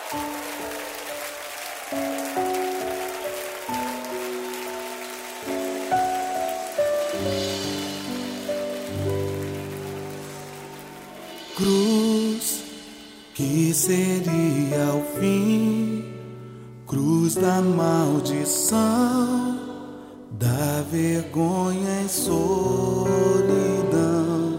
Cruz, que seria o fim, cruz da maldição, da vergonha e solidão,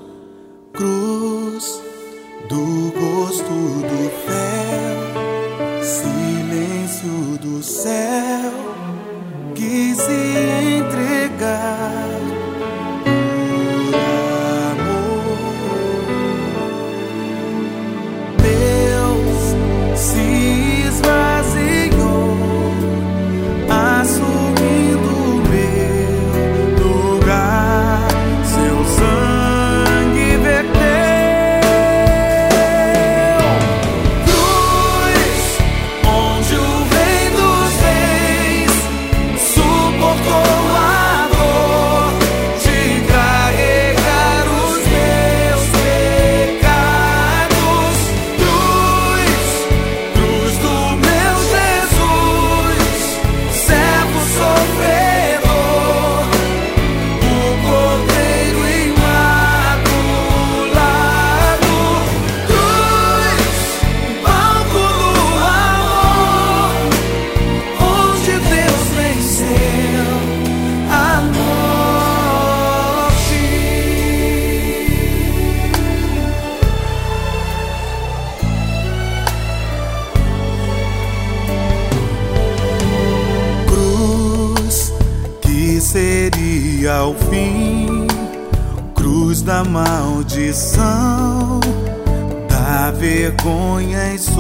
cruz do gosto do fel, silêncio do céu, que se entregar. Seria o fim, cruz da maldição, da vergonha e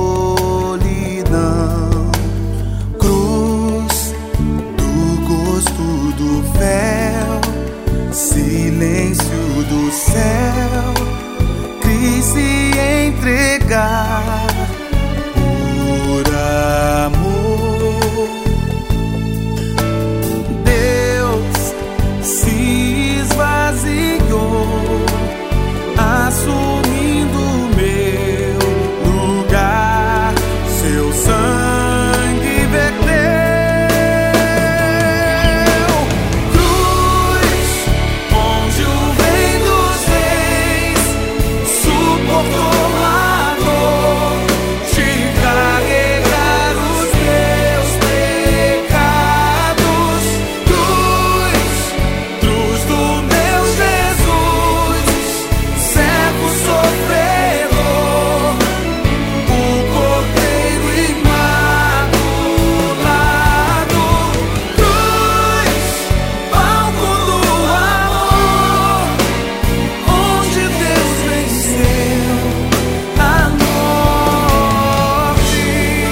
solidão, cruz do gosto do fel, silêncio do céu, quis se entregar por amor. Assumindo meu lugar, seu sangue verteu. Cruz, onde o Rei dos Reis suportou a dor de carregar os meus pecados. Cruz, cruz do meu Jesus, sofredor, o Cordeiro imaculado, cruz, palco do amor, onde Deus venceu a morte.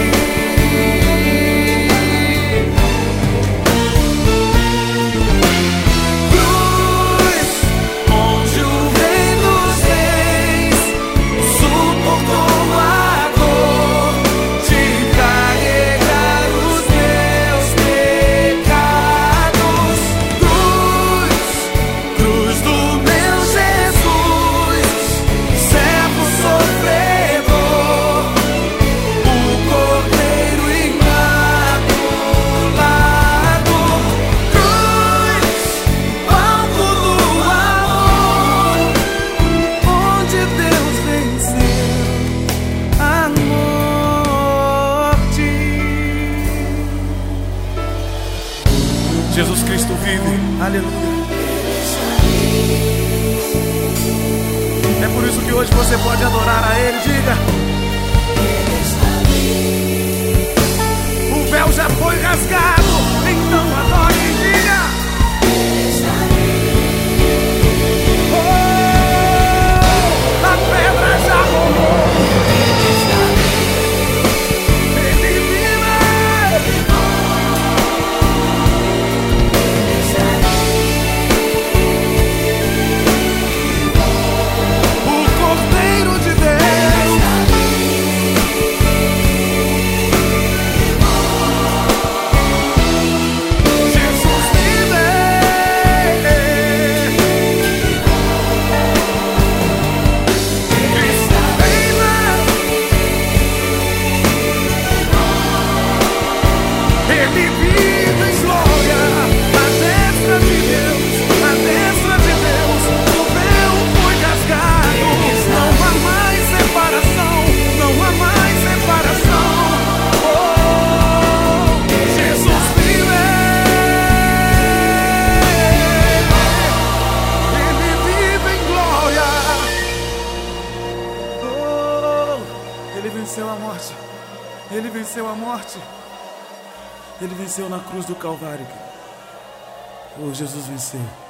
Cruz, onde o Rei dos Reis suportou a dor de carregar os meus pecados. Cruz, cruz do meu Jesus, servo sofredor, o Cordeiro imaculado. Cruz, palco do amor, onde Deus venceu a morte. Jesus Cristo vive, aleluia. É por isso que hoje você pode adorar a Ele, diga. O véu já foi rasgado, então adore e diga. Oh, a pedra já rolou. Ele vive. O Cordeiro de Deus. venceu a morte. Ele venceu a morte. Ele venceu na cruz do Calvário. Oh, Jesus venceu.